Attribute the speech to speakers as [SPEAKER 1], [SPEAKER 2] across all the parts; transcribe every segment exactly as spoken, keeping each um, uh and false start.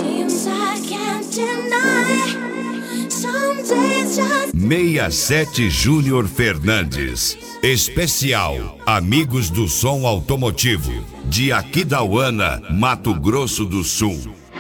[SPEAKER 1] sessenta e sete Júnior Fernandes. Especial Amigos do Som Automotivo, de Aquidauana, Mato Grosso do Sul.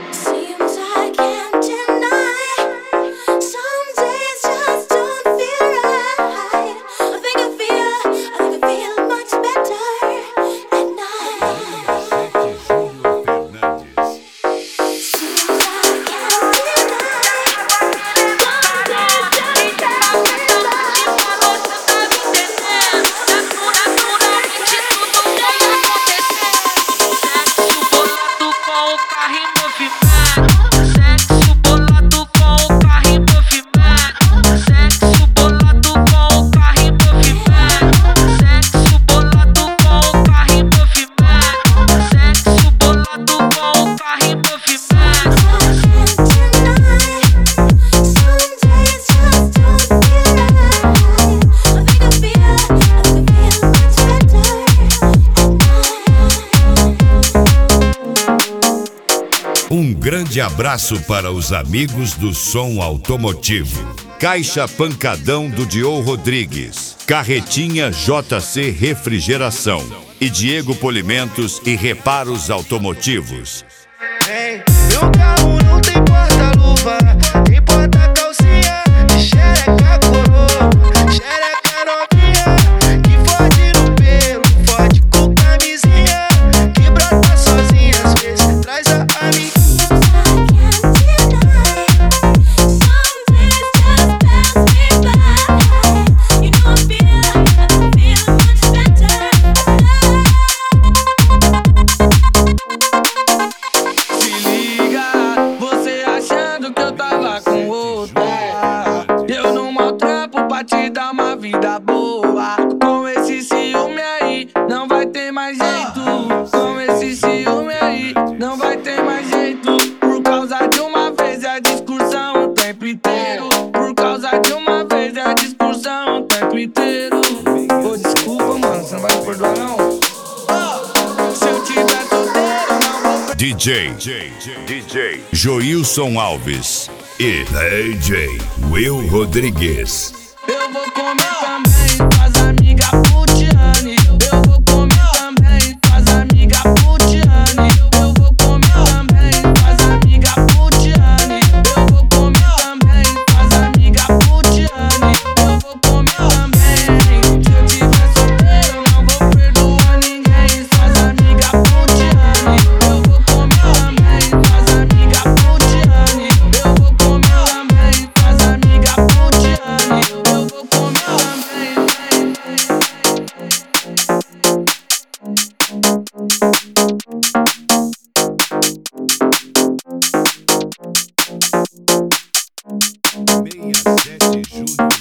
[SPEAKER 1] Um grande abraço para os amigos do som automotivo. Caixa Pancadão do Dio Rodrigues, Carretinha J C Refrigeração e Diego Polimentos e Reparos Automotivos.
[SPEAKER 2] Hey, meu carro não tem porta-luva, tem porta-calcinha, de xereca coroa, xereca novinha, que fode no pelo, fode com camisinha, que brota sozinha, às vezes traz a amiga.
[SPEAKER 3] Te dar uma vida boa. Com esse ciúme aí, não vai ter mais jeito. Com esse ciúme aí, não vai ter mais jeito. Por causa de uma vez é a discussão o tempo inteiro. Por causa de uma vez é a discussão o tempo inteiro. Ô, desculpa, mano, você não vai me perdoar, não? Oh, se eu tiver solteiro, não vou...
[SPEAKER 1] D J, D J Joilson Alves e D J Will Rodrigues.
[SPEAKER 3] Eu vou comer também, faz amiga Putiane. Eu vou comer também, faz amiga Putiane. Eu vou comer também, faz amiga Putiane. Eu vou comer também, faz amiga Putiane. Eu vou comer também. Se eu tiver solteiro, não vou perdoar ninguém. Faz amiga Putiane. Eu vou comer também, faz amiga Putiane. Eu vou comer também, faz amiga Putiane. Eu vou comer também.
[SPEAKER 1] sessenta e sete Júnior